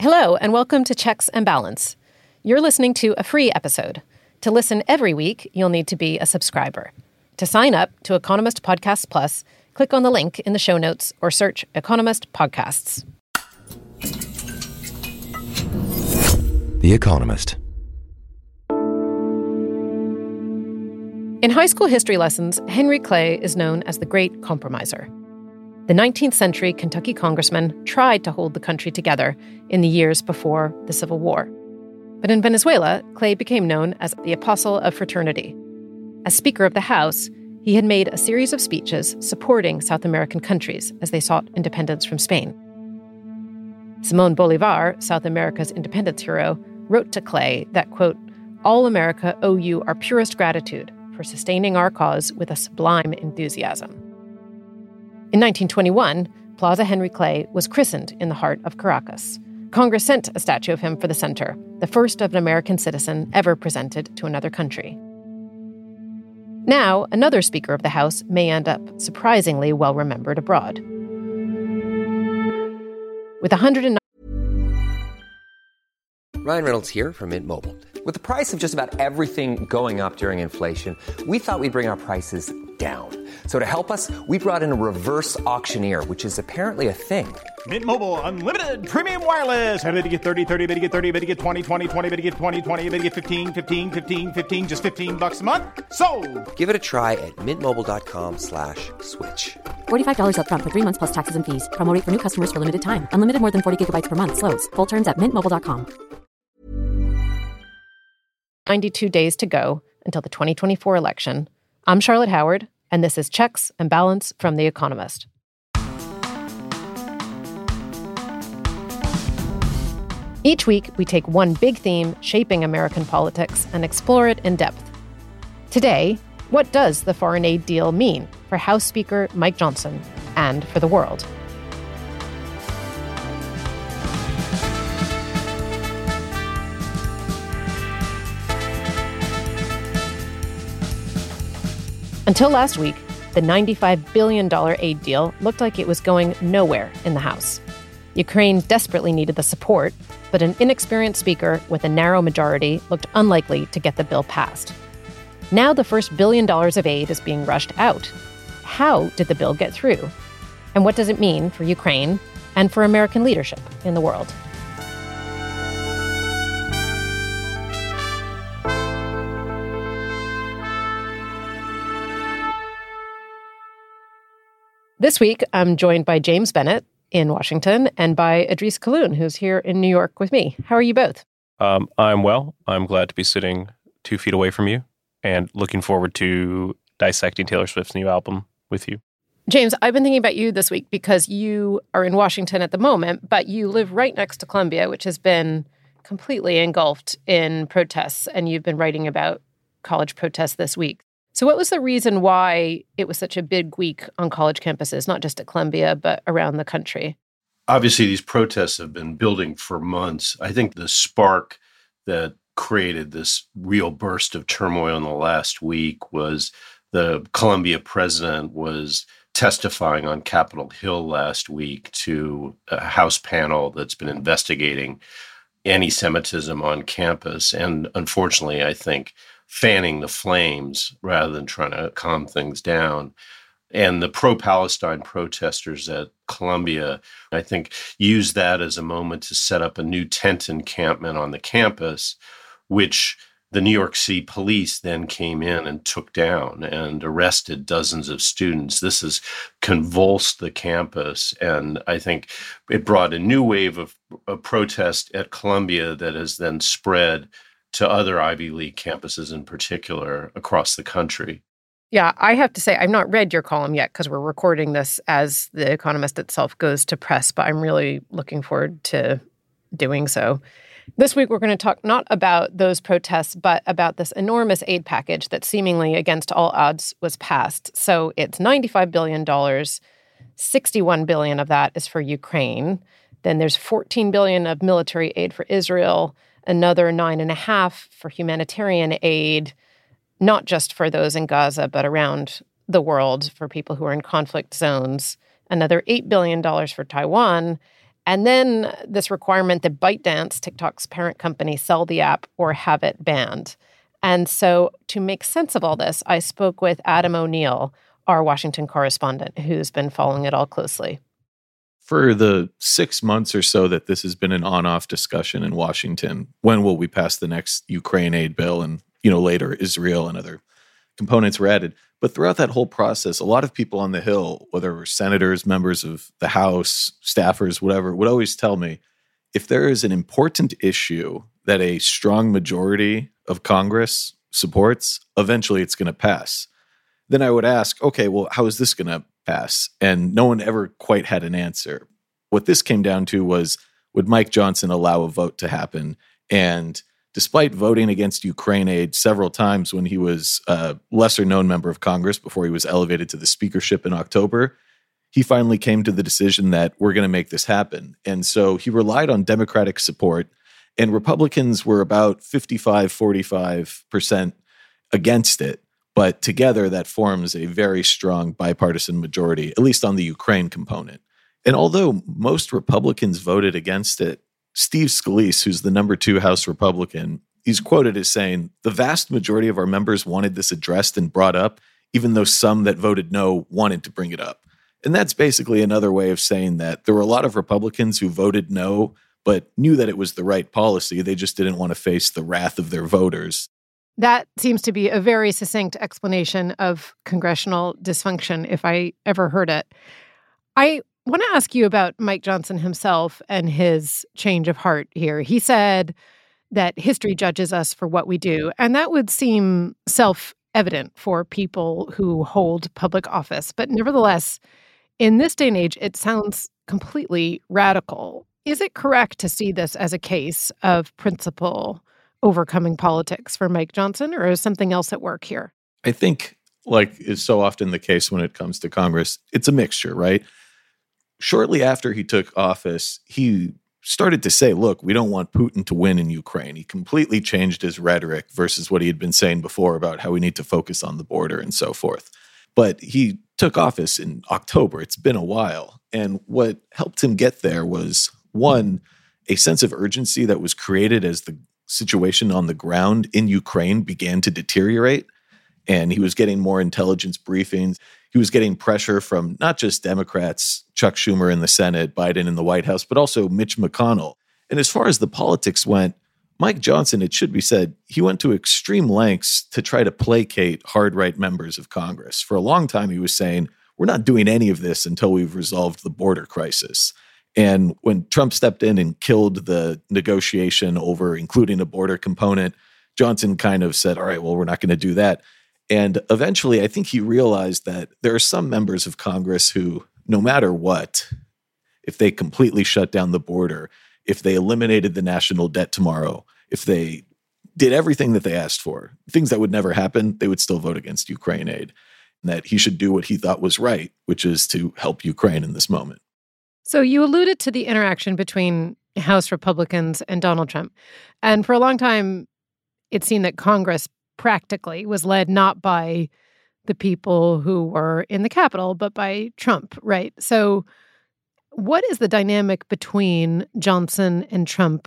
Hello, and welcome to Checks and Balance. You're listening to a free episode. To listen every week, you'll need to be a subscriber. To sign up to Economist Podcasts Plus, click on the link in the show notes or search Economist Podcasts. The Economist. In high school history lessons, Henry Clay is known as the Great Compromiser. The 19th century Kentucky congressman tried to hold the country together in the years before the Civil War. But in Venezuela, Clay became known as the Apostle of Fraternity. As Speaker of the House, he had made a series of speeches supporting South American countries as they sought independence from Spain. Simón Bolívar, South America's independence hero, wrote to Clay that, quote, "All America owe you our purest gratitude for sustaining our cause with a sublime enthusiasm." In 1921, Plaza Henry Clay was christened in the heart of Caracas. Congress sent a statue of him for the center, the first of an American citizen ever presented to another country. Now, another Speaker of the House may end up surprisingly well-remembered abroad. With 109 Ryan Reynolds here from Mint Mobile. With the price of just about everything going up during inflation, we thought we'd bring our prices down. So to help us, we brought in a reverse auctioneer, which is apparently a thing. Mint Mobile Unlimited Premium Wireless. How to get 30, 30, bit to get 30, bit to get 20, 20, 20, bit to get 20, 20, bit to get 15, 15, 15, 15, just $15 a month? Sold! Give it a try at mintmobile.com/switch. $45 up front for 3 months plus taxes and fees. Promo rate for new customers for limited time. Unlimited more than 40 gigabytes per month. Slows full terms at mintmobile.com. 92 days to go until the 2024 election. I'm Charlotte Howard, and this is Checks and Balance from The Economist. Each week, we take one big theme shaping American politics and explore it in depth. Today, what does the foreign aid deal mean for House Speaker Mike Johnson and for the world? Until last week, the $95 billion aid deal looked like it was going nowhere in the House. Ukraine desperately needed the support, but an inexperienced speaker with a narrow majority looked unlikely to get the bill passed. Now the first $1 billion of aid is being rushed out. How did the bill get through? And what does it mean for Ukraine and for American leadership in the world? This week, I'm joined by James Bennett in Washington and by Idris Khaloun, who's here in New York with me. How are you both? I'm well. I'm glad to be sitting 2 feet away from you and looking forward to dissecting Taylor Swift's new album with you. James, I've been thinking about you this week because you are in Washington at the moment, but you live right next to Columbia, which has been completely engulfed in protests, and you've been writing about college protests this week. So what was the reason why it was such a big week on college campuses, not just at Columbia, but around the country? Obviously, these protests have been building for months. I think the spark that created this real burst of turmoil in the last week was the Columbia president was testifying on Capitol Hill last week to a House panel that's been investigating anti-Semitism on campus. And unfortunately, I think fanning the flames rather than trying to calm things down. And the pro-Palestine protesters at Columbia, I think, used that as a moment to set up a new tent encampment on the campus, which the New York City police then came in and took down and arrested dozens of students. This has convulsed the campus, and I think it brought a new wave of protest at Columbia that has then spread to other Ivy League campuses in particular across the country. Yeah, I have to say, I've not read your column yet because we're recording this as The Economist itself goes to press, but I'm really looking forward to doing so. This week, we're going to talk not about those protests, but about this enormous aid package that seemingly against all odds was passed. So it's $95 billion, $61 billion of that is for Ukraine. Then there's $14 billion of military aid for Israel, another $9.5 for humanitarian aid, not just for those in Gaza, but around the world for people who are in conflict zones, another $8 billion for Taiwan, And then this requirement that ByteDance, TikTok's parent company, sell the app or have it banned. And so to make sense of all this, I spoke with Adam O'Neill, our Washington correspondent, who's been following it all closely. For the 6 months or so that this has been an on-off discussion in Washington, when will we pass the next Ukraine aid bill? And, later Israel and other components were added. But throughout that whole process, a lot of people on the Hill, whether it were senators, members of the House, staffers, whatever, would always tell me, if there is an important issue that a strong majority of Congress supports, eventually it's going to pass. Then I would ask, okay, well, how is this going to pass? And no one ever quite had an answer. What this came down to was, would Mike Johnson allow a vote to happen? And despite voting against Ukraine aid several times when he was a lesser-known member of Congress before he was elevated to the speakership in October, he finally came to the decision that we're going to make this happen. And so he relied on Democratic support, and Republicans were about 45% against it. But together, that forms a very strong bipartisan majority, at least on the Ukraine component. And although most Republicans voted against it, Steve Scalise, who's the number 2 House Republican, he's quoted as saying, the vast majority of our members wanted this addressed and brought up, even though some that voted no wanted to bring it up. And that's basically another way of saying that there were a lot of Republicans who voted no, but knew that it was the right policy. They just didn't want to face the wrath of their voters. That seems to be a very succinct explanation of congressional dysfunction, if I ever heard it. I want to ask you about Mike Johnson himself and his change of heart here. He said that history judges us for what we do, and that would seem self-evident for people who hold public office. But nevertheless, in this day and age, it sounds completely radical. Is it correct to see this as a case of principle overcoming politics for Mike Johnson, or is something else at work here? I think, like is so often the case when it comes to Congress, it's a mixture, right? Shortly after he took office, he started to say, look, we don't want Putin to win in Ukraine. He completely changed his rhetoric versus what he had been saying before about how we need to focus on the border and so forth. But he took office in October. It's been a while. And what helped him get there was, one, a sense of urgency that was created as the situation on the ground in Ukraine began to deteriorate, and he was getting more intelligence briefings. He was getting pressure from not just Democrats, Chuck Schumer in the Senate, Biden in the White House, but also Mitch McConnell. And as far as the politics went, Mike Johnson, it should be said, he went to extreme lengths to try to placate hard-right members of Congress. For a long time, he was saying, we're not doing any of this until we've resolved the border crisis. And when Trump stepped in and killed the negotiation over including a border component, Johnson kind of said, all right, well, we're not going to do that. And eventually, I think he realized that there are some members of Congress who, no matter what, if they completely shut down the border, if they eliminated the national debt tomorrow, if they did everything that they asked for, things that would never happen, they would still vote against Ukraine aid. And that he should do what he thought was right, which is to help Ukraine in this moment. So you alluded to the interaction between House Republicans and Donald Trump. And for a long time, it seemed that Congress practically was led not by the people who were in the Capitol, but by Trump, right? So what is the dynamic between Johnson and Trump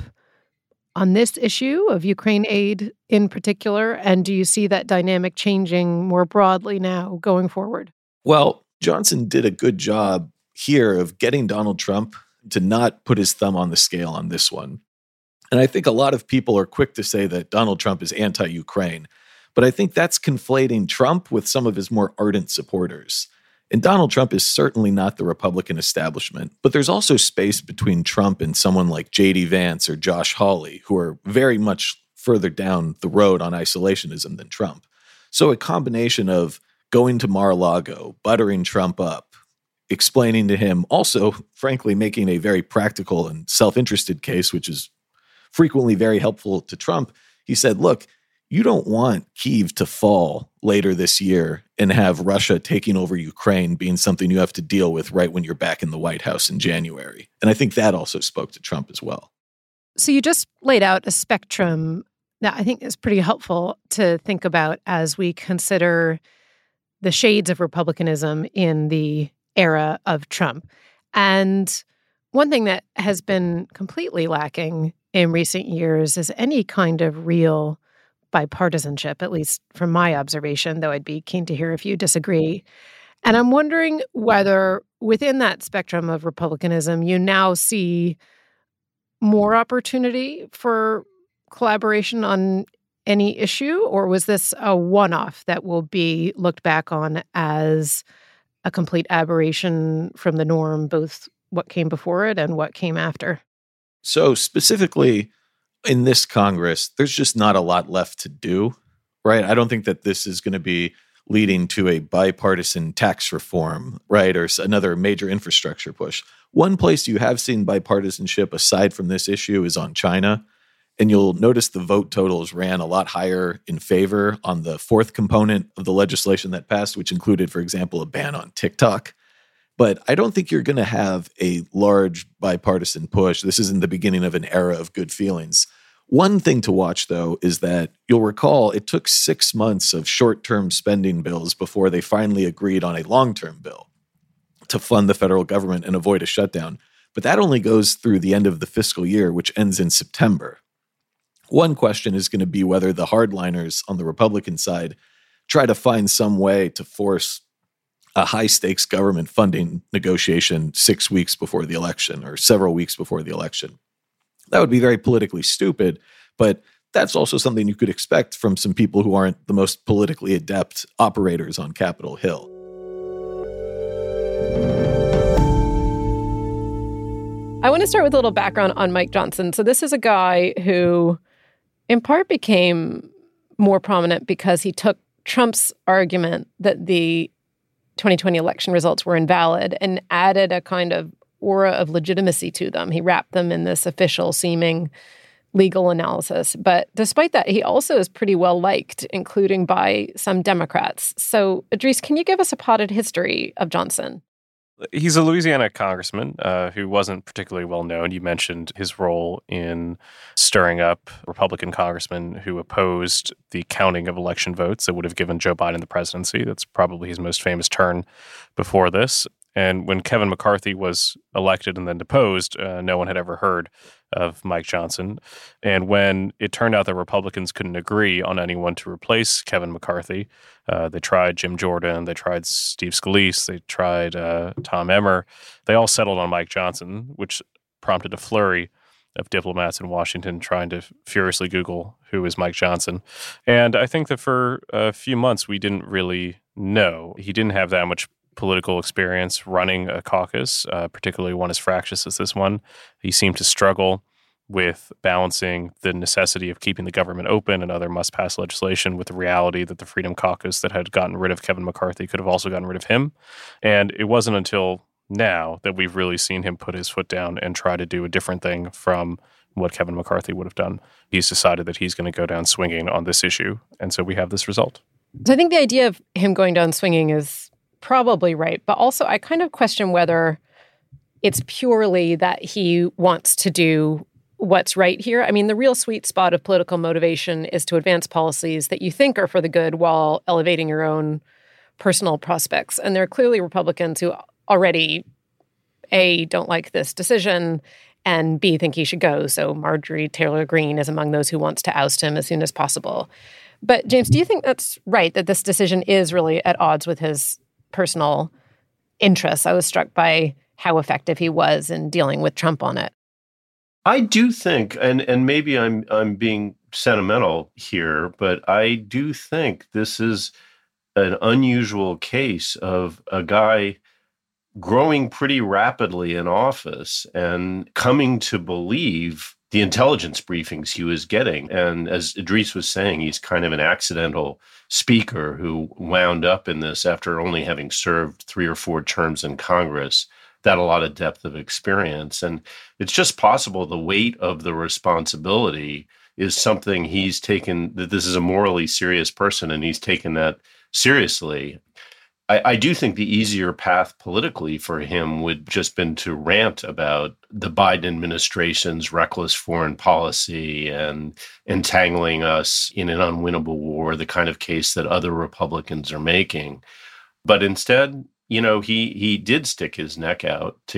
on this issue of Ukraine aid in particular? And do you see that dynamic changing more broadly now going forward? Well, Johnson did a good job here of getting Donald Trump to not put his thumb on the scale on this one. And I think a lot of people are quick to say that Donald Trump is anti-Ukraine, but I think that's conflating Trump with some of his more ardent supporters. And Donald Trump is certainly not the Republican establishment, but there's also space between Trump and someone like J.D. Vance or Josh Hawley, who are very much further down the road on isolationism than Trump. So a combination of going to Mar-a-Lago, buttering Trump up, explaining to him, also, frankly, making a very practical and self-interested case, which is frequently very helpful to Trump. He said, look, you don't want Kyiv to fall later this year and have Russia taking over Ukraine being something you have to deal with right when you're back in the White House in January. And I think that also spoke to Trump as well. So you just laid out a spectrum that I think is pretty helpful to think about as we consider the shades of republicanism in the era of Trump. And One thing that has been completely lacking in recent years is any kind of real bipartisanship, at least from my observation, though I'd be keen to hear if you disagree. And I'm wondering whether within that spectrum of republicanism, you now see more opportunity for collaboration on any issue, or was this a one-off that will be looked back on as a complete aberration from the norm, both what came before it and what came after? So specifically in this Congress, there's just not a lot left to do, right? I don't think that this is going to be leading to a bipartisan tax reform, right? Or another major infrastructure push. One place you have seen bipartisanship aside from this issue is on China. And you'll notice the vote totals ran a lot higher in favor on the fourth component of the legislation that passed, which included, for example, a ban on TikTok. But I don't think you're going to have a large bipartisan push. This isn't the beginning of an era of good feelings. One thing to watch, though, is that you'll recall it took 6 months of short-term spending bills before they finally agreed on a long-term bill to fund the federal government and avoid a shutdown. But that only goes through the end of the fiscal year, which ends in September. One question is going to be whether the hardliners on the Republican side try to find some way to force a high-stakes government funding negotiation 6 weeks before the election or several weeks before the election. That would be very politically stupid, but that's also something you could expect from some people who aren't the most politically adept operators on Capitol Hill. I want to start with a little background on Mike Johnson. So this is a guy who in part became more prominent because he took Trump's argument that the 2020 election results were invalid and added a kind of aura of legitimacy to them. He wrapped them in this official seeming legal analysis. But despite that, he also is pretty well liked, including by some Democrats. So, Idris, can you give us a potted history of Johnson? He's a Louisiana congressman who wasn't particularly well known. You mentioned his role in stirring up Republican congressmen who opposed the counting of election votes that would have given Joe Biden the presidency. That's probably his most famous turn before this. And when Kevin McCarthy was elected and then deposed, no one had ever heard of Mike Johnson. And when it turned out that Republicans couldn't agree on anyone to replace Kevin McCarthy, they tried Jim Jordan, they tried Steve Scalise, they tried Tom Emmer. They all settled on Mike Johnson, which prompted a flurry of diplomats in Washington trying to furiously Google who is Mike Johnson. And I think that for a few months, we didn't really know. He didn't have that much political experience running a caucus, particularly one as fractious as this one. He seemed to struggle with balancing the necessity of keeping the government open and other must-pass legislation with the reality that the Freedom Caucus that had gotten rid of Kevin McCarthy could have also gotten rid of him. And it wasn't until now that we've really seen him put his foot down and try to do a different thing from what Kevin McCarthy would have done. He's decided that he's going to go down swinging on this issue. And so we have this result. So I think the idea of him going down swinging is probably right. But also, I kind of question whether it's purely that he wants to do what's right here. I mean, the real sweet spot of political motivation is to advance policies that you think are for the good while elevating your own personal prospects. And there are clearly Republicans who already, A, don't like this decision, and B, think he should go. So Marjorie Taylor Greene is among those who wants to oust him as soon as possible. But James, do you think that's right, that this decision is really at odds with his personal interests? I was struck by how effective he was in dealing with Trump on it. I do think, and maybe I'm being sentimental here, but I do think this is an unusual case of a guy growing pretty rapidly in office and coming to believe the intelligence briefings he was getting. And as Idris was saying, he's kind of an accidental speaker who wound up in this after only having served 3 or 4 terms in Congress. That a lot of depth of experience. And it's just possible the weight of the responsibility is something he's taken, that this is a morally serious person and he's taken that seriously. I do think the easier path politically for him would just been to rant about the Biden administration's reckless foreign policy and entangling us in an unwinnable war, the kind of case that other Republicans are making. But instead, you know, he did stick his neck out to get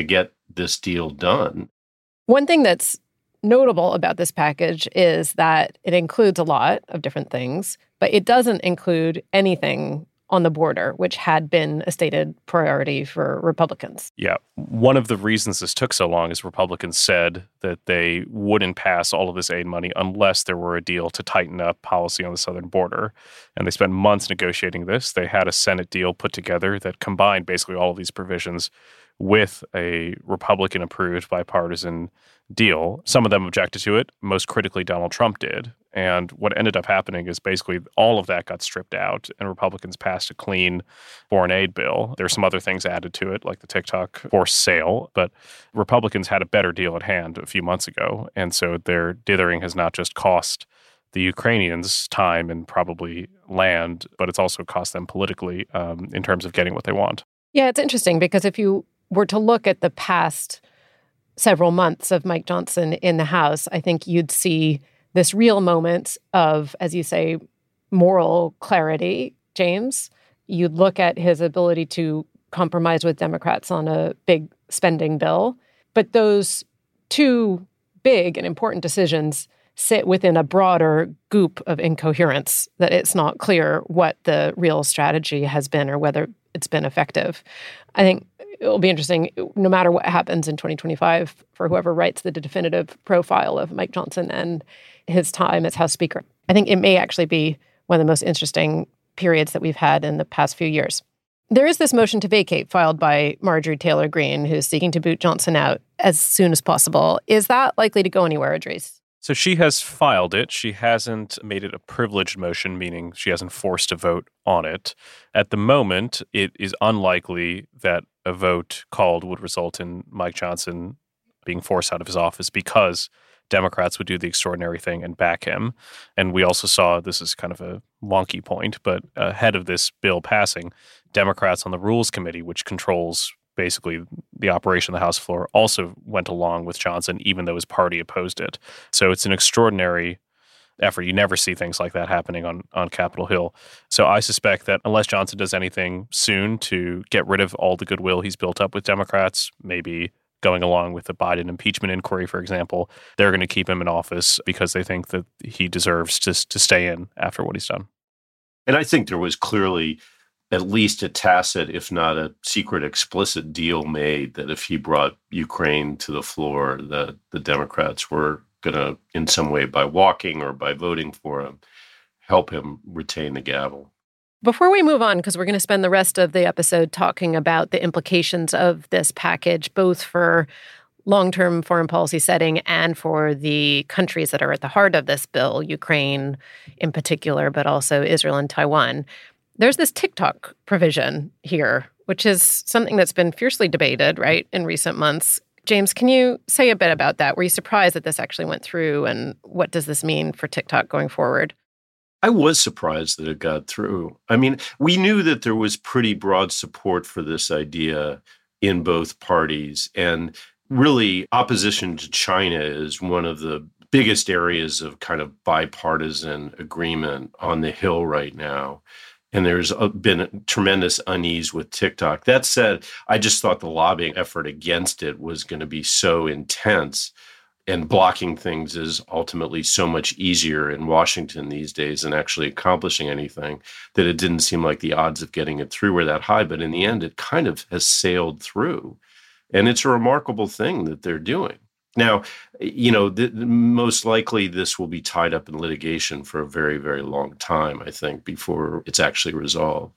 this deal done. One thing that's notable about this package is that it includes a lot of different things, but it doesn't include anything on the border, which had been a stated priority for Republicans. Yeah. One of the reasons this took so long is Republicans said that they wouldn't pass all of this aid money unless there were a deal to tighten up policy on the southern border. And they spent months negotiating this. They had a Senate deal put together that combined basically all of these provisions with a Republican-approved bipartisan deal. Some of them objected to it. Most critically, Donald Trump did. And what ended up happening is basically all of that got stripped out and Republicans passed a clean foreign aid bill. There's some other things added to it, like the TikTok forced sale, but Republicans had a better deal at hand a few months ago. And so their dithering has not just cost the Ukrainians time and probably land, but it's also cost them politically in terms of getting what they want. Yeah, it's interesting because if you were to look at the past several months of Mike Johnson in the House, I think you'd see this real moment of, as you say, moral clarity, James. You'd look at his ability to compromise with Democrats on a big spending bill. But those two big and important decisions sit within a broader goop of incoherence, that it's not clear what the real strategy has been or whether it's been effective. I think it'll be interesting, no matter what happens in 2025, for whoever writes the definitive profile of Mike Johnson and his time as House Speaker. I think it may actually be one of the most interesting periods that we've had in the past few years. There is this motion to vacate filed by Marjorie Taylor Greene, who's seeking to boot Johnson out as soon as possible. Is that likely to go anywhere, Idris? So she has filed it. She hasn't made it a privileged motion, meaning she hasn't forced a vote on it. At the moment, it is unlikely that a vote called would result in Mike Johnson being forced out of his office because Democrats would do the extraordinary thing and back him. And we also saw, this is kind of a wonky point, but ahead of this bill passing, Democrats on the Rules Committee, which controls basically the operation of the House floor, also went along with Johnson, even though his party opposed it. So it's an extraordinary effort. You never see things like that happening on Capitol Hill. So I suspect that unless Johnson does anything soon to get rid of all the goodwill he's built up with Democrats, maybe going along with the Biden impeachment inquiry, for example, they're going to keep him in office because they think that he deserves to stay in after what he's done. And I think there was clearly at least a tacit, if not a secret, explicit deal made that if he brought Ukraine to the floor, that the Democrats were going to, in some way, by walking or by voting for him, help him retain the gavel. Before we move on, because we're going to spend the rest of the episode talking about the implications of this package, both for long-term foreign policy setting and for the countries that are at the heart of this bill, Ukraine in particular, but also Israel and Taiwan. There's this TikTok provision here, which is something that's been fiercely debated, right, in recent months. James, can you say a bit about that? Were you surprised that this actually went through, and what does this mean for TikTok going forward? I was surprised that it got through. I mean, we knew that there was pretty broad support for this idea in both parties. And really, opposition to China is one of the biggest areas of kind of bipartisan agreement on the Hill right now. And there's been a tremendous unease with TikTok. That said, I just thought the lobbying effort against it was going to be so intense, and blocking things is ultimately so much easier in Washington these days than actually accomplishing anything, that it didn't seem like the odds of getting it through were that high. But in the end, it kind of has sailed through. And it's a remarkable thing that they're doing. Now, you know, most likely this will be tied up in litigation for a very, very long time, I think, before it's actually resolved.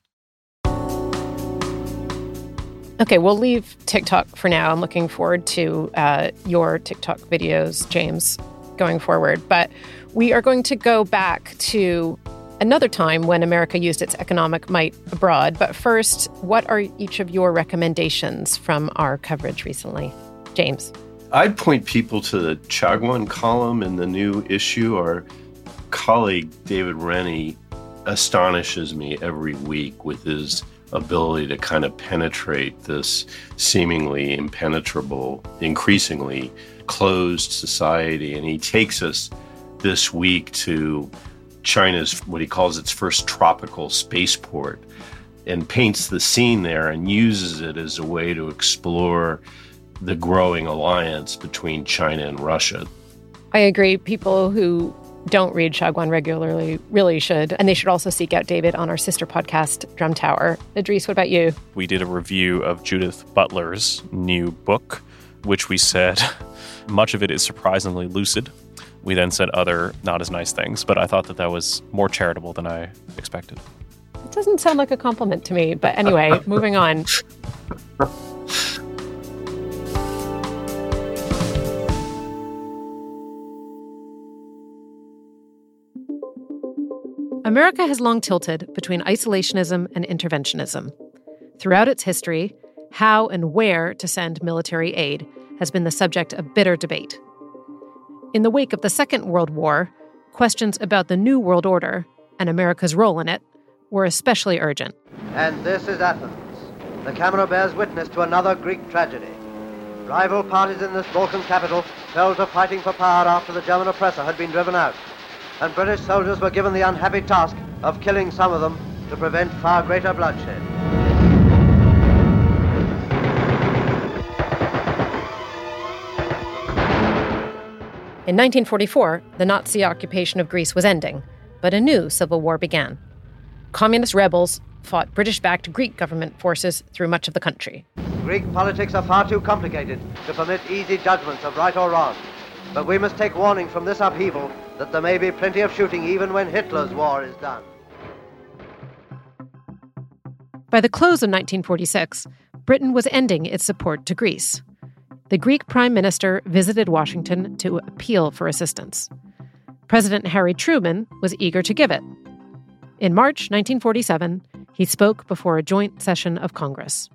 Okay, we'll leave TikTok for now. I'm looking forward to your TikTok videos, James, going forward. But we are going to go back to another time when America used its economic might abroad. But first, what are each of your recommendations from our coverage recently? James. I'd point people to the Chagwan column in the new issue. Our colleague, David Rennie, astonishes me every week with his ability to kind of penetrate this seemingly impenetrable, increasingly closed society. And he takes us this week to China's, what he calls its first tropical spaceport, and paints the scene there and uses it as a way to explore the growing alliance between China and Russia. I agree. People who don't read Shagwan regularly really should. And they should also seek out David on our sister podcast, Drum Tower. Idris, what about you? We did a review of Judith Butler's new book, which we said much of it is surprisingly lucid. We then said other not as nice things, but I thought that was more charitable than I expected. It doesn't sound like a compliment to me. But anyway, moving on. America has long tilted between isolationism and interventionism. Throughout its history, how and where to send military aid has been the subject of bitter debate. In the wake of the Second World War, questions about the New World Order and America's role in it were especially urgent. And this is Athens. The camera bears witness to another Greek tragedy. Rival parties in this Balkan capital fell to fighting for power after the German oppressor had been driven out, and British soldiers were given the unhappy task of killing some of them to prevent far greater bloodshed. In 1944, the Nazi occupation of Greece was ending, but a new civil war began. Communist rebels fought British-backed Greek government forces through much of the country. Greek politics are far too complicated to permit easy judgments of right or wrong. But we must take warning from this upheaval that there may be plenty of shooting even when Hitler's war is done. By the close of 1946, Britain was ending its support to Greece. The Greek prime minister visited Washington to appeal for assistance. President Harry Truman was eager to give it. In March 1947, he spoke before a joint session of Congress.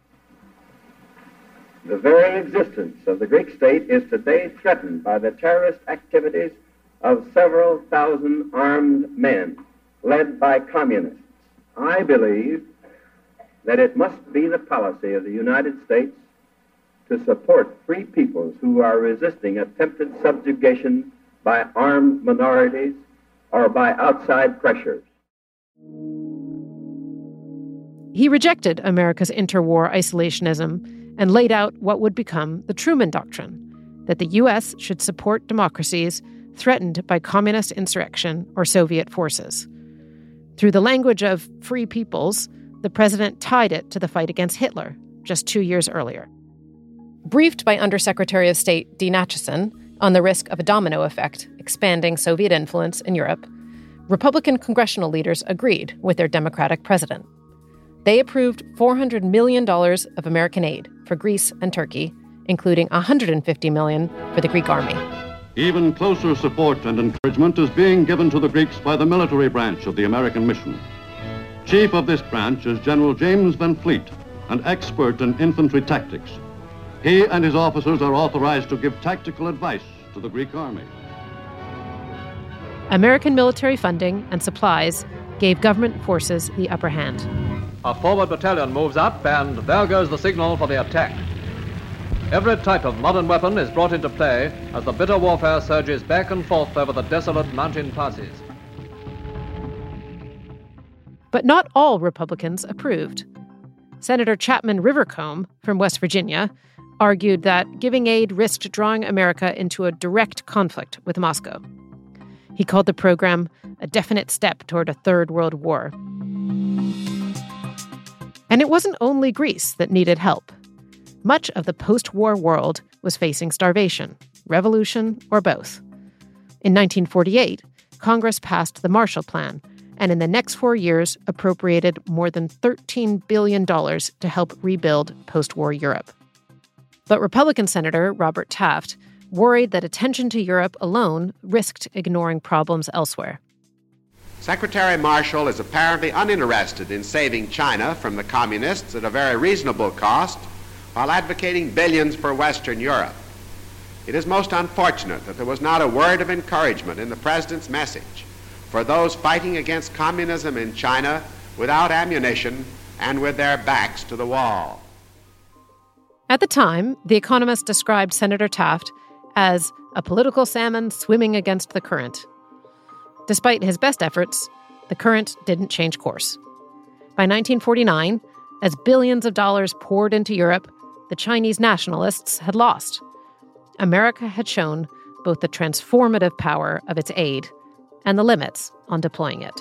The very existence of the Greek state is today threatened by the terrorist activities of several thousand armed men led by communists. I believe that it must be the policy of the United States to support free peoples who are resisting attempted subjugation by armed minorities or by outside pressures. He rejected America's interwar isolationism and laid out what would become the Truman Doctrine, that the U.S. should support democracies threatened by communist insurrection or Soviet forces. Through the language of free peoples, the president tied it to the fight against Hitler just 2 years earlier. Briefed by Undersecretary of State Dean Acheson on the risk of a domino effect expanding Soviet influence in Europe, Republican congressional leaders agreed with their Democratic president. They approved $400 million of American aid for Greece and Turkey, including $150 million for the Greek army. Even closer support and encouragement is being given to the Greeks by the military branch of the American mission. Chief of this branch is General James Van Fleet, an expert in infantry tactics. He and his officers are authorized to give tactical advice to the Greek army. American military funding and supplies gave government forces the upper hand. A forward battalion moves up, and there goes the signal for the attack. Every type of modern weapon is brought into play as the bitter warfare surges back and forth over the desolate mountain passes. But not all Republicans approved. Senator Chapman Rivercombe from West Virginia argued that giving aid risked drawing America into a direct conflict with Moscow. He called the program a definite step toward a third world war. And it wasn't only Greece that needed help. Much of the post-war world was facing starvation, revolution, or both. In 1948, Congress passed the Marshall Plan, and in the next 4 years appropriated more than $13 billion to help rebuild post-war Europe. But Republican Senator Robert Taft worried that attention to Europe alone risked ignoring problems elsewhere. Secretary Marshall is apparently uninterested in saving China from the communists at a very reasonable cost while advocating billions for Western Europe. It is most unfortunate that there was not a word of encouragement in the President's message for those fighting against communism in China without ammunition and with their backs to the wall. At the time, The Economist described Senator Taft as a political salmon swimming against the current. Despite his best efforts, the current didn't change course. By 1949, as billions of dollars poured into Europe, the Chinese nationalists had lost. America had shown both the transformative power of its aid and the limits on deploying it.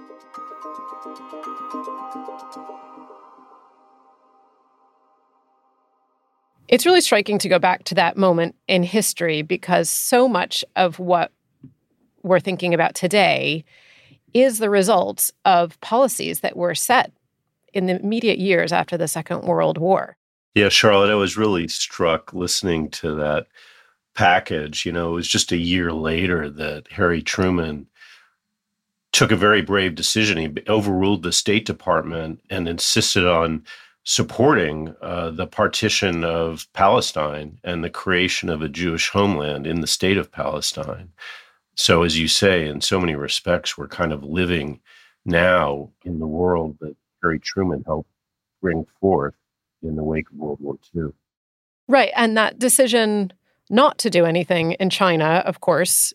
It's really striking to go back to that moment in history because so much of what we're thinking about today is the result of policies that were set in the immediate years after the Second World War. Yeah, Charlotte, I was really struck listening to that package. It was just a year later that Harry Truman took a very brave decision. He overruled the State Department and insisted on supporting the partition of Palestine and the creation of a Jewish homeland in the state of Palestine. So, as you say, in so many respects, we're kind of living now in the world that Harry Truman helped bring forth in the wake of World War II. Right. And that decision not to do anything in China, of course,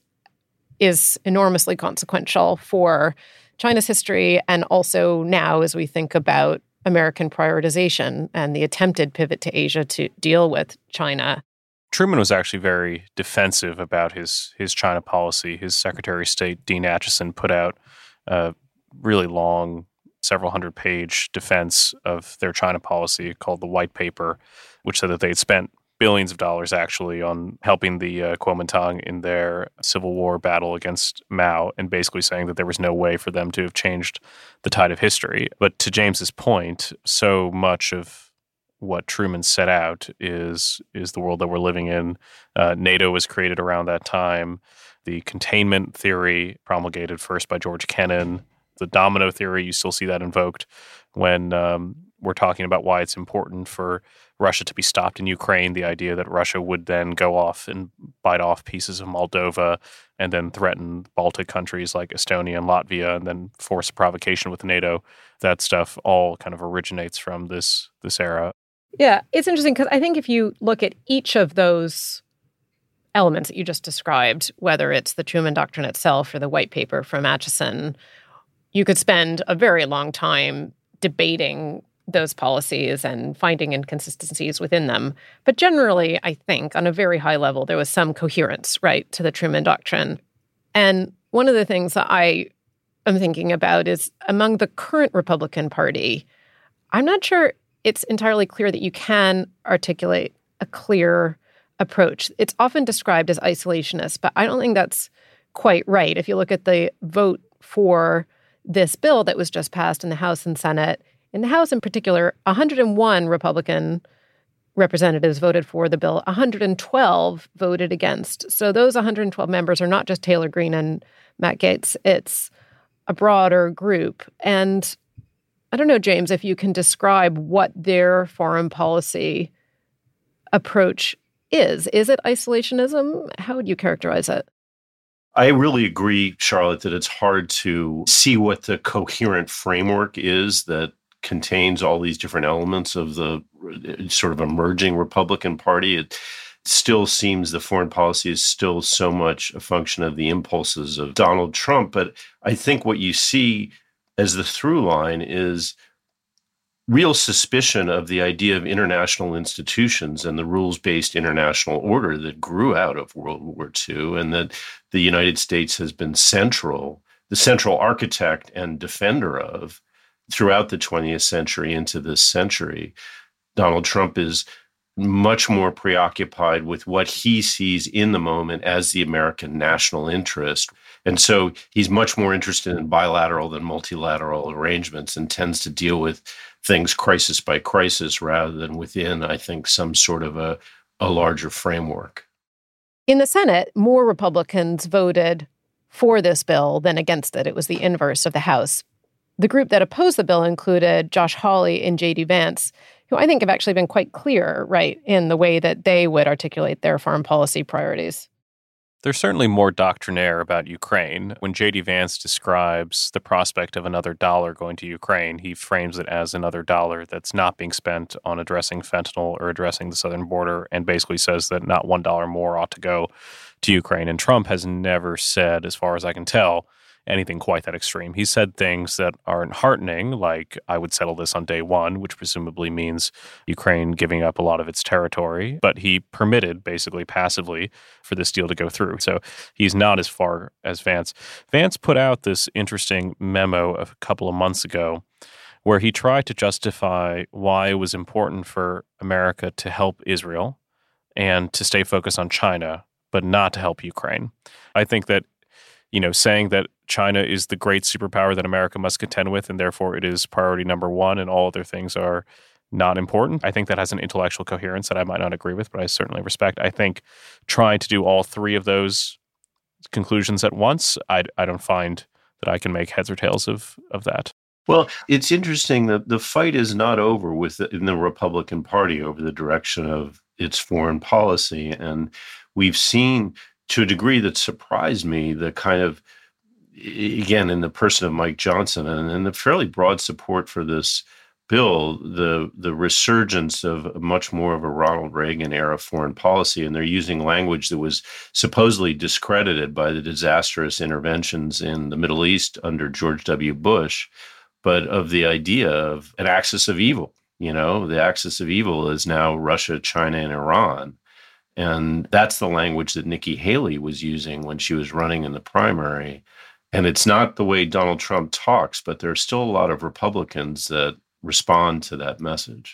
is enormously consequential for China's history and also now as we think about American prioritization and the attempted pivot to Asia to deal with China. Truman was actually very defensive about his China policy. His Secretary of State, Dean Acheson, put out a really long, several hundred-page defense of their China policy called the White Paper, which said that they'd spent billions of dollars actually on helping the Kuomintang in their civil war battle against Mao and basically saying that there was no way for them to have changed the tide of history. But to James's point, so much of what Truman set out is the world that we're living in. NATO was created around that time. The containment theory promulgated first by George Kennan. The domino theory, you still see that invoked when we're talking about why it's important for Russia to be stopped in Ukraine, the idea that Russia would then go off and bite off pieces of Moldova and then threaten Baltic countries like Estonia and Latvia and then force a provocation with NATO. That stuff all kind of originates from this era. Yeah, it's interesting because I think if you look at each of those elements that you just described, whether it's the Truman Doctrine itself or the White Paper from Acheson, you could spend a very long time debating those policies and finding inconsistencies within them. But generally, I think, on a very high level, there was some coherence, right, to the Truman Doctrine. And one of the things that I am thinking about is among the current Republican Party, I'm not sure it's entirely clear that you can articulate a clear approach. It's often described as isolationist, but I don't think that's quite right. If you look at the vote for this bill that was just passed in the House and Senate, in the House in particular, 101 Republican representatives voted for the bill, 112 voted against. So those 112 members are not just Taylor Greene and Matt Gaetz. It's a broader group. And I don't know, James, if you can describe what their foreign policy approach is. Is it isolationism? How would you characterize it? I really agree, Charlotte, that it's hard to see what the coherent framework is that contains all these different elements of the sort of emerging Republican Party. It still seems the foreign policy is still so much a function of the impulses of Donald Trump. But I think what you see as the through line is real suspicion of the idea of international institutions and the rules-based international order that grew out of World War II, and that the United States has been the central architect and defender of throughout the 20th century into this century. Donald Trump is much more preoccupied with what he sees in the moment as the American national interest. And so he's much more interested in bilateral than multilateral arrangements and tends to deal with things crisis by crisis rather than within, I think, some sort of a larger framework. In the Senate, more Republicans voted for this bill than against it. It was the inverse of the House. The group that opposed the bill included Josh Hawley and J.D. Vance, who I think have actually been quite clear, right, in the way that they would articulate their foreign policy priorities. There's certainly more doctrinaire about Ukraine. When J.D. Vance describes the prospect of another dollar going to Ukraine, he frames it as another dollar that's not being spent on addressing fentanyl or addressing the southern border, and basically says that not $1 more ought to go to Ukraine. And Trump has never said, as far as I can tell, anything quite that extreme. He said things that aren't heartening, like, I would settle this on day one, which presumably means Ukraine giving up a lot of its territory. But he permitted, basically passively, for this deal to go through. So he's not as far as Vance. Vance put out this interesting memo a couple of months ago where he tried to justify why it was important for America to help Israel and to stay focused on China, but not to help Ukraine. I think that, saying that China is the great superpower that America must contend with, and therefore it is priority number one and all other things are not important, I think that has an intellectual coherence that I might not agree with, but I certainly respect. I think trying to do all three of those conclusions at once, I don't find that I can make heads or tails of that. Well, it's interesting that the fight is not over in the Republican Party over the direction of its foreign policy. And we've seen, to a degree that surprised me, the kind of, again, in the person of Mike Johnson and the fairly broad support for this bill, the resurgence of much more of a Ronald Reagan era foreign policy. And they're using language that was supposedly discredited by the disastrous interventions in the Middle East under George W. Bush, but of the idea of an axis of evil. The axis of evil is now Russia, China, and Iran. And that's the language that Nikki Haley was using when she was running in the primary. And it's not the way Donald Trump talks, but there are still a lot of Republicans that respond to that message.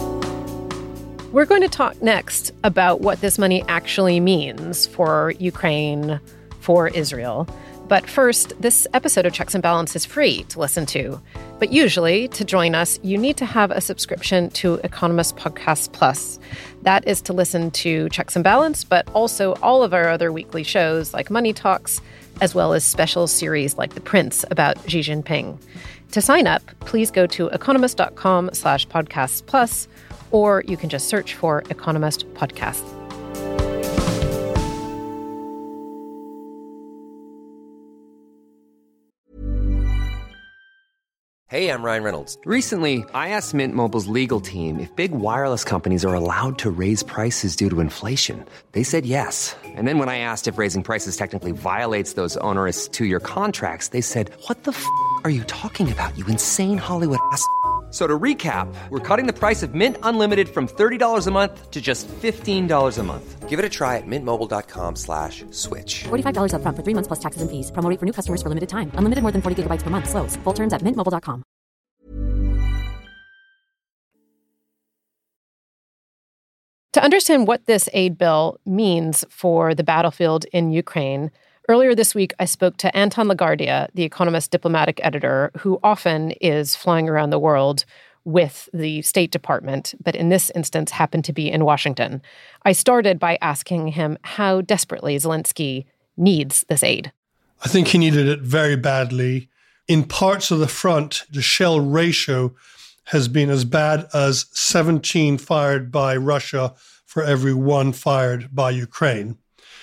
We're going to talk next about what this money actually means for Ukraine, for Israel. But first, this episode of Checks and Balance is free to listen to. But usually, to join us, you need to have a subscription to Economist Podcast Plus. That is to listen to Checks and Balance, but also all of our other weekly shows like Money Talks, as well as special series like The Prince about Xi Jinping. To sign up, please go to economist.com/podcasts plus, or you can just search for Economist Podcast. Hey, I'm Ryan Reynolds. Recently, I asked Mint Mobile's legal team if big wireless companies are allowed to raise prices due to inflation. They said yes. And then when I asked if raising prices technically violates those onerous 2-year contracts, they said, "What the f*** are you talking about, you insane Hollywood ass?" So to recap, we're cutting the price of Mint Unlimited from $30 a month to just $15 a month. Give it a try at mintmobile.com/switch. $45 up front for 3 months plus taxes and fees. Promo rate for new customers for limited time. Unlimited more than 40 gigabytes per month. Slows full terms at mintmobile.com. To understand what this aid bill means for the battlefield in Ukraine, earlier this week I spoke to Anton LaGuardia, the Economist diplomatic editor, who often is flying around the world with the State Department, but in this instance happened to be in Washington. I started by asking him how desperately Zelensky needs this aid. I think he needed it very badly. In parts of the front, the shell ratio has been as bad as 17 fired by Russia for every 1 fired by Ukraine.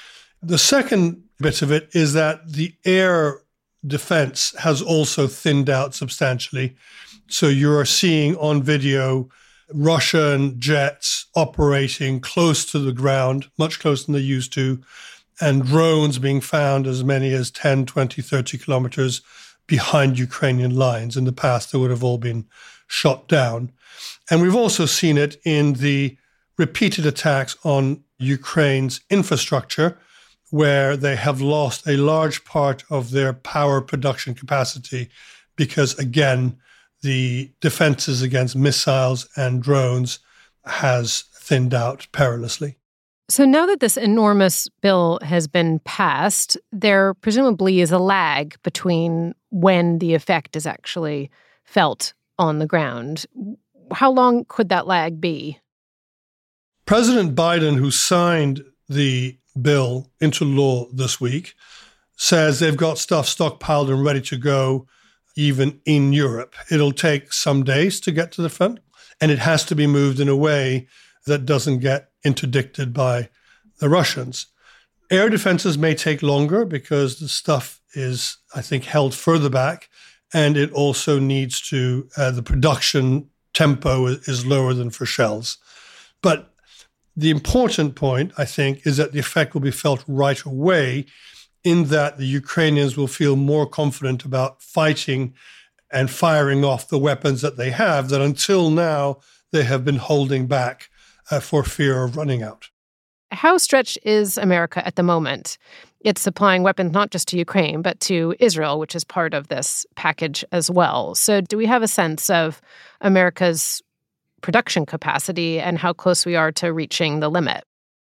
The second bit of it is that the air defense has also thinned out substantially. So you are seeing on video Russian jets operating close to the ground, much closer than they used to, and drones being found as many as 10, 20, 30 kilometers behind Ukrainian lines. In the past, they would have all been shot down. And we've also seen it in the repeated attacks on Ukraine's infrastructure, where they have lost a large part of their power production capacity because, again, the defenses against missiles and drones has thinned out perilously. So now that this enormous bill has been passed, there presumably is a lag between when the effect is actually felt on the ground. How long could that lag be? President Biden, who signed the bill into law this week, says they've got stuff stockpiled and ready to go even in Europe. It'll take some days to get to the front, and it has to be moved in a way that doesn't get interdicted by the Russians. Air defenses may take longer because the stuff is, I think, held further back, and it also needs to, the production tempo is lower than for shells. But the important point, I think, is that the effect will be felt right away in that the Ukrainians will feel more confident about fighting and firing off the weapons that they have that until now they have been holding back for fear of running out. How stretched is America at the moment? It's supplying weapons not just to Ukraine, but to Israel, which is part of this package as well. So do we have a sense of America's production capacity and how close we are to reaching the limit?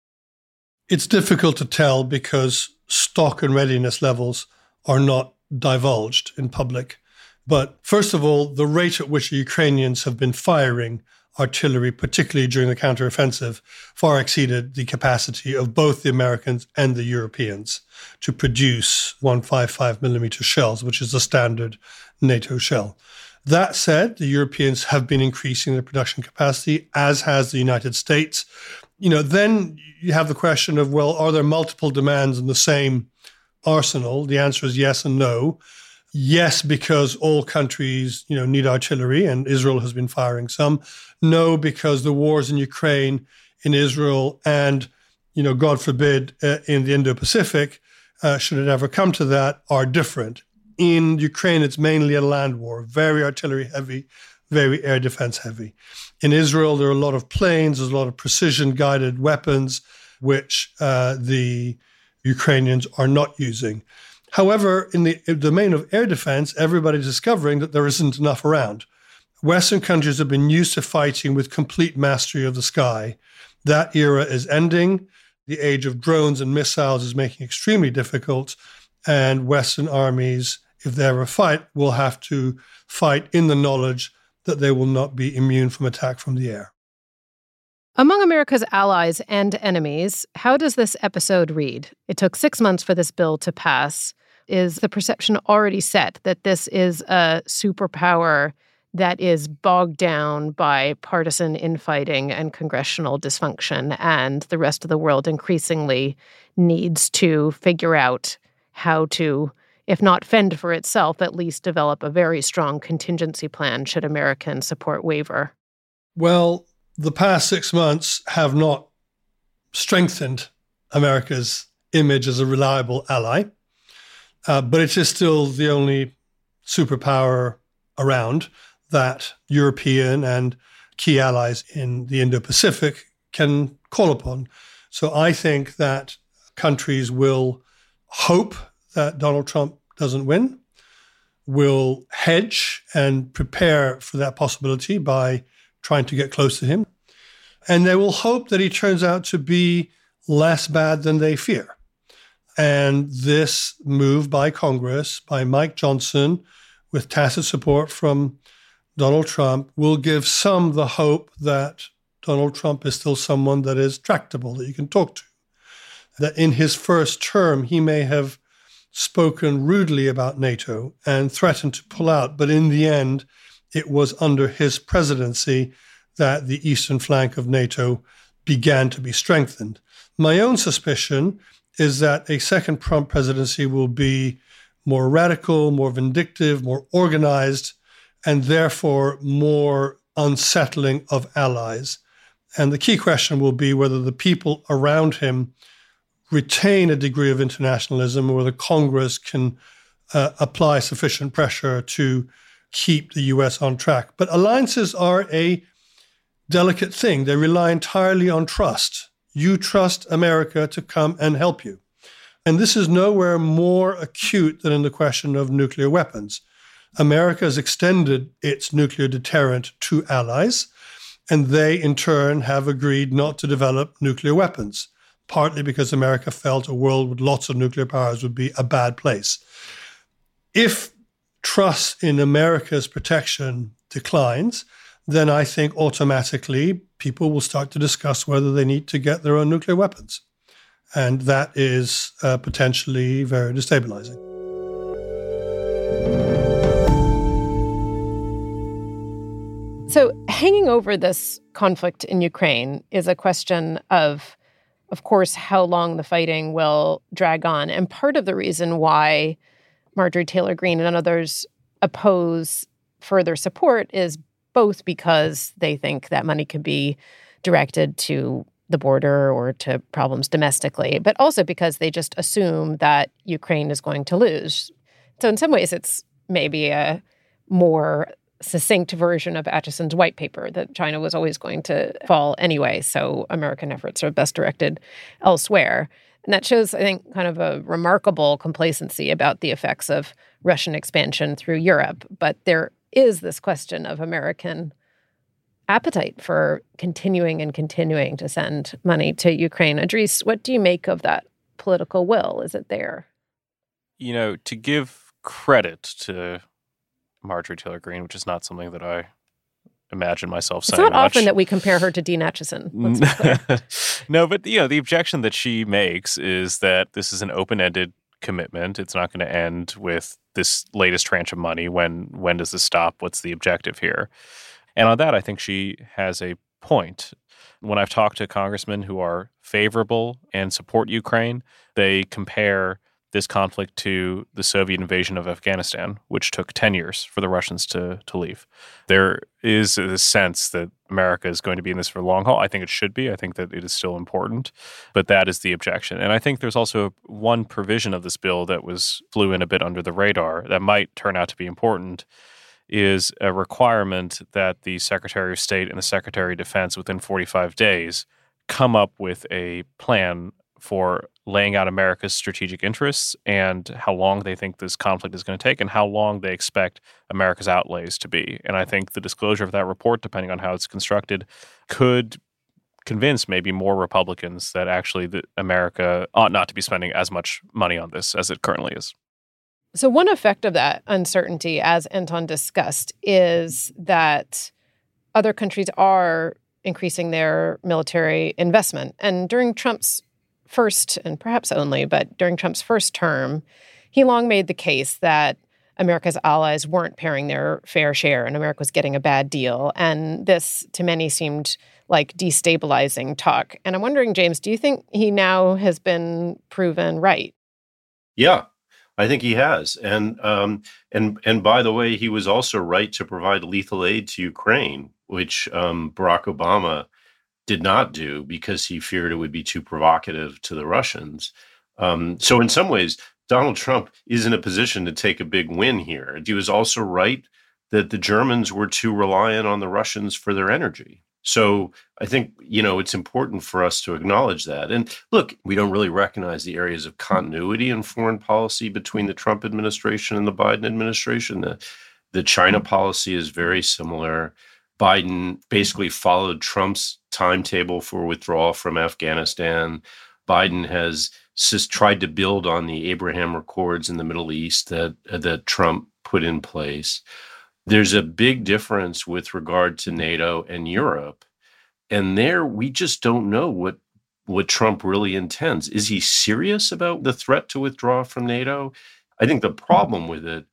It's difficult to tell because stock and readiness levels are not divulged in public. But first of all, the rate at which the Ukrainians have been firing artillery, particularly during the counteroffensive, far exceeded the capacity of both the Americans and the Europeans to produce 155 millimeter shells, which is the standard NATO shell. That said, the Europeans have been increasing their production capacity, as has the United States. Then you have the question of, well, are there multiple demands in the same arsenal? The answer is yes and no. Yes, because all countries, need artillery, and Israel has been firing some. No, because the wars in Ukraine, in Israel, and, God forbid, in the Indo-Pacific, should it ever come to that, are different. In Ukraine, it's mainly a land war, very artillery heavy, very air defense heavy. In Israel, there are a lot of planes, there's a lot of precision-guided weapons, which the Ukrainians are not using. However, in the domain of air defense, everybody's discovering that there isn't enough around. Western countries have been used to fighting with complete mastery of the sky. That era is ending. The age of drones and missiles is making it extremely difficult. And Western armies, if they ever fight, will have to fight in the knowledge that they will not be immune from attack from the air. Among America's allies and enemies, how does this episode read? It took 6 months for this bill to pass. Is the perception already set that this is a superpower that is bogged down by partisan infighting and congressional dysfunction, and the rest of the world increasingly needs to figure out how to, if not fend for itself, at least develop a very strong contingency plan should American support waver? Well, the past 6 months have not strengthened America's image as a reliable ally, but it is still the only superpower around that European and key allies in the Indo-Pacific can call upon. So I think that countries will hope that Donald Trump doesn't win, will hedge and prepare for that possibility by trying to get close to him. And they will hope that he turns out to be less bad than they fear. And this move by Congress, by Mike Johnson, with tacit support from Donald Trump, will give some the hope that Donald Trump is still someone that is tractable, that you can talk to. That in his first term, he may have spoken rudely about NATO and threatened to pull out, but in the end, it was under his presidency that the eastern flank of NATO began to be strengthened. My own suspicion is that a second Trump presidency will be more radical, more vindictive, more organized, and therefore more unsettling of allies. And the key question will be whether the people around him retain a degree of internationalism, or whether Congress can apply sufficient pressure to keep the U.S. on track. But alliances are a delicate thing. They rely entirely on trust. You trust America to come and help you. And this is nowhere more acute than in the question of nuclear weapons. America has extended its nuclear deterrent to allies, and they in turn have agreed not to develop nuclear weapons, partly because America felt a world with lots of nuclear powers would be a bad place. If trust in America's protection declines, then I think automatically people will start to discuss whether they need to get their own nuclear weapons. And that is potentially very destabilizing. So hanging over this conflict in Ukraine is a question of course, how long the fighting will drag on. And part of the reason why Marjorie Taylor Greene and others oppose further support is both because they think that money could be directed to the border or to problems domestically, but also because they just assume that Ukraine is going to lose. So in some ways, it's maybe a more succinct version of Acheson's white paper that China was always going to fall anyway, so American efforts are best directed elsewhere. And that shows, I think, kind of a remarkable complacency about the effects of Russian expansion through Europe. But there is this question of American appetite for continuing to send money to Ukraine. Idris, what do you make of that political will? Is it there? To give credit to Marjorie Taylor Greene, which is not something that I imagine myself saying. It's not much. often that we compare her to Dean Acheson. No, but the objection that she makes is that this is an open-ended commitment. It's not going to end with this latest tranche of money. When does this stop? What's the objective here? And on that, I think she has a point. When I've talked to congressmen who are favorable and support Ukraine, they compare this conflict to the Soviet invasion of Afghanistan, which took 10 years for the Russians to leave. There is a sense that America is going to be in this for the long haul. I think it should be. I think that it is still important. But that is the objection. And I think there's also one provision of this bill that flew in a bit under the radar that might turn out to be important, is a requirement that the Secretary of State and the Secretary of Defense within 45 days come up with a plan for laying out America's strategic interests and how long they think this conflict is going to take and how long they expect America's outlays to be. And I think the disclosure of that report, depending on how it's constructed, could convince maybe more Republicans that actually America ought not to be spending as much money on this as it currently is. So one effect of that uncertainty, as Anton discussed, is that other countries are increasing their military investment. And during Trump's first, and perhaps only, but during Trump's first term, he long made the case that America's allies weren't paying their fair share and America was getting a bad deal. And this, to many, seemed like destabilizing talk. And I'm wondering, James, do you think he now has been proven right? Yeah. I think he has, and by the way, he was also right to provide lethal aid to Ukraine, which Barack Obama did not do because he feared it would be too provocative to the Russians. So in some ways, Donald Trump is in a position to take a big win here. He was also right that the Germans were too reliant on the Russians for their energy. So I think, it's important for us to acknowledge that. And look, we don't really recognize the areas of continuity in foreign policy between the Trump administration and the Biden administration. The China policy is very similar. Biden basically followed Trump's timetable for withdrawal from Afghanistan. Biden has tried to build on the Abraham Accords in the Middle East that Trump put in place. There's a big difference with regard to NATO and Europe. And there, we just don't know what Trump really intends. Is he serious about the threat to withdraw from NATO? I think the problem with it,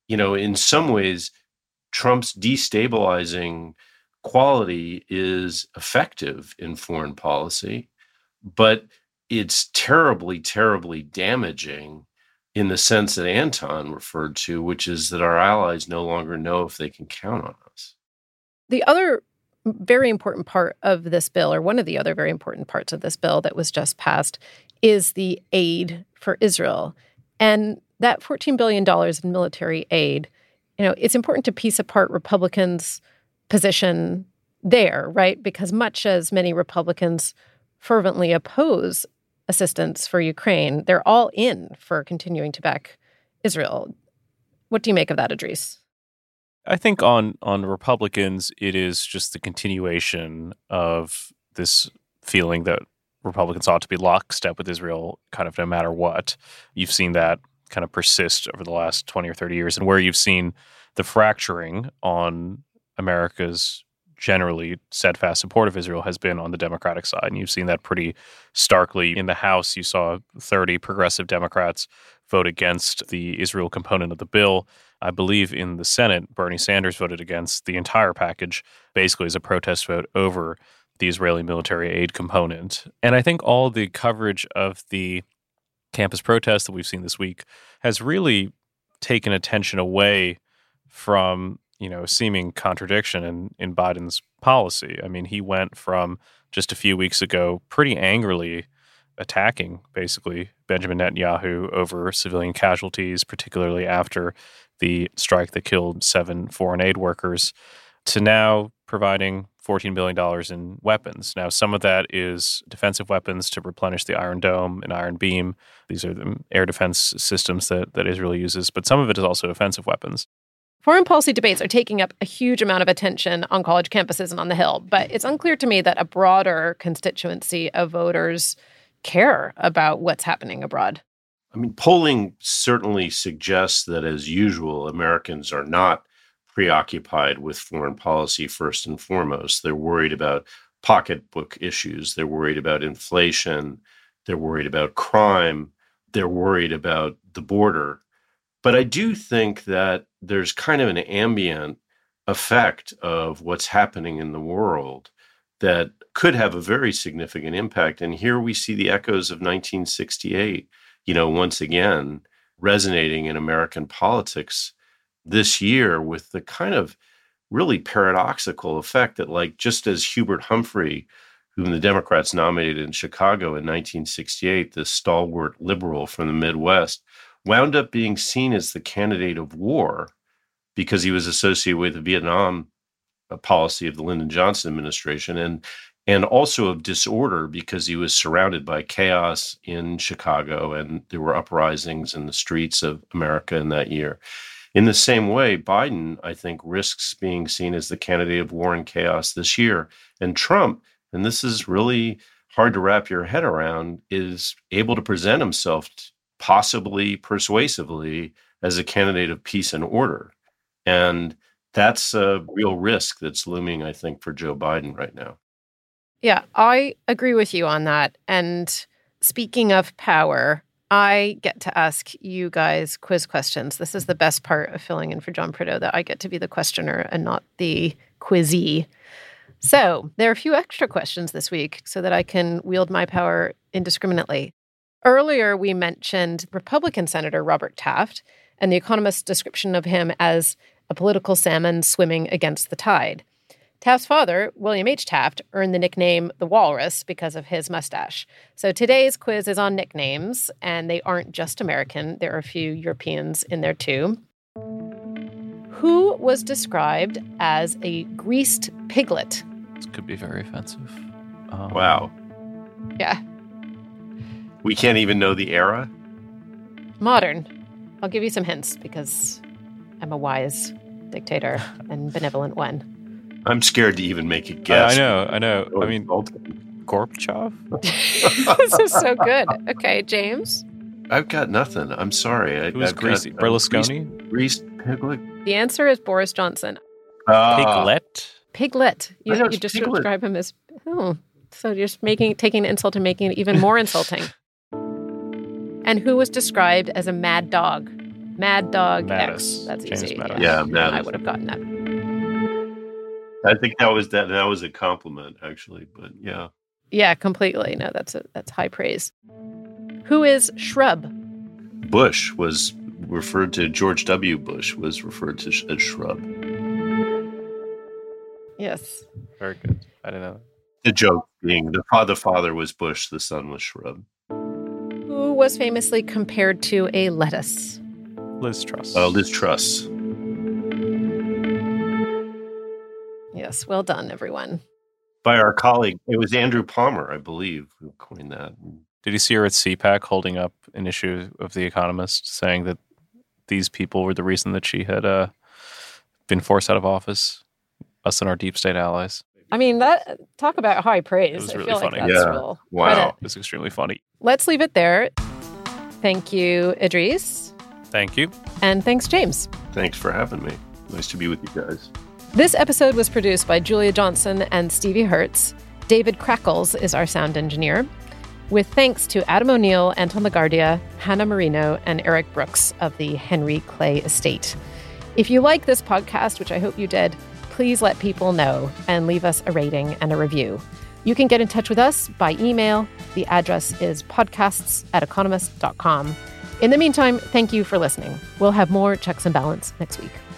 in some ways, Trump's destabilizing quality is effective in foreign policy, but it's terribly, terribly damaging in the sense that Anton referred to, which is that our allies no longer know if they can count on us. The other very important part of this bill, or one of the other very important parts of this bill that was just passed, is the aid for Israel. And that $14 billion in military aid, it's important to piece apart Republicans' position there, right? Because much as many Republicans fervently oppose assistance for Ukraine, they're all in for continuing to back Israel. What do you make of that, Idris? I think on Republicans, it is just the continuation of this feeling that Republicans ought to be lockstep with Israel kind of no matter what. You've seen that kind of persist over the last 20 or 30 years, and where you've seen the fracturing on America's generally steadfast support of Israel has been on the Democratic side. And you've seen that pretty starkly. In the House, you saw 30 progressive Democrats vote against the Israel component of the bill. I believe in the Senate, Bernie Sanders voted against the entire package, basically as a protest vote over the Israeli military aid component. And I think all the coverage of the campus protests that we've seen this week has really taken attention away from seeming contradiction in Biden's policy. I mean, he went from just a few weeks ago pretty angrily attacking, basically, Benjamin Netanyahu over civilian casualties, particularly after the strike that killed 7 foreign aid workers, to now providing $14 billion in weapons. Now, some of that is defensive weapons to replenish the Iron Dome and Iron Beam. These are the air defense systems that Israel uses, but some of it is also offensive weapons. Foreign policy debates are taking up a huge amount of attention on college campuses and on the Hill, but it's unclear to me that a broader constituency of voters care about what's happening abroad. I mean, polling certainly suggests that, as usual, Americans are not preoccupied with foreign policy first and foremost. They're worried about pocketbook issues. They're worried about inflation. They're worried about crime. They're worried about the border. But I do think that there's kind of an ambient effect of what's happening in the world that could have a very significant impact. And here we see the echoes of 1968, once again, resonating in American politics this year with the kind of really paradoxical effect that, like, just as Hubert Humphrey, whom the Democrats nominated in Chicago in 1968, this stalwart liberal from the Midwest, wound up being seen as the candidate of war because he was associated with the Vietnam policy of the Lyndon Johnson administration, and also of disorder because he was surrounded by chaos in Chicago, and there were uprisings in the streets of America in that year. In the same way, Biden, I think, risks being seen as the candidate of war and chaos this year. And Trump, and this is really hard to wrap your head around, is able to present himself possibly persuasively as a candidate of peace and order. And that's a real risk that's looming, I think, for Joe Biden right now. Yeah, I agree with you on that. And speaking of power, I get to ask you guys quiz questions. This is the best part of filling in for John Prideaux, that I get to be the questioner and not the quizzee. So there are a few extra questions this week so that I can wield my power indiscriminately. Earlier, we mentioned Republican Senator Robert Taft and The Economist's description of him as a political salmon swimming against the tide. Taft's father, William H. Taft, earned the nickname the Walrus because of his mustache. So today's quiz is on nicknames, and they aren't just American. There are a few Europeans in there too. Who was described as a greased piglet? This could be very offensive. Wow. Yeah. We can't even know the era? Modern. I'll give you some hints because I'm a wise dictator and benevolent one. I'm scared to even make a guess. I know. I mean, Gorbachev? This is so good. Okay, James? I've got nothing. I'm sorry. Who's greasy? Berlusconi? Greased piglet? The answer is Boris Johnson. Piglet? Piglet. You just piglet. describe him as... Oh, so you're just taking an insult and making it even more insulting. And who was described as a mad dog? Mad Dog Mattis. X. That's James easy. Mattis. Yeah, Mattis. I would have gotten that. I think that was a compliment, actually, but yeah. Yeah, completely. No, that's high praise. Who is Shrub? Bush was referred to, George W. Bush was referred to as Shrub. Yes. Very good. I didn't know that. The joke being the father was Bush, the son was Shrub. Who was famously compared to a lettuce? Liz Truss. Liz Truss. Yes, well done, everyone. By our colleague, it was Andrew Palmer, I believe, who coined that. Did you see her at CPAC holding up an issue of The Economist saying that these people were the reason that she had been forced out of office? Us and our deep state allies. I mean, that talk about high praise. It was I really feel funny. like that's real credit. It was extremely funny. Let's leave it there. Thank you, Idris. Thank you. And thanks, James. Thanks for having me. Nice to be with you guys. This episode was produced by Julia Johnson and Stevie Hertz. David Crackles is our sound engineer. With thanks to Adam O'Neill, Anton LaGuardia, Hannah Marino, and Eric Brooks of the Henry Clay Estate. If you like this podcast, which I hope you did, please let people know and leave us a rating and a review. You can get in touch with us by email. The address is podcasts@economist.com. In the meantime, thank you for listening. We'll have more Checks and Balance next week.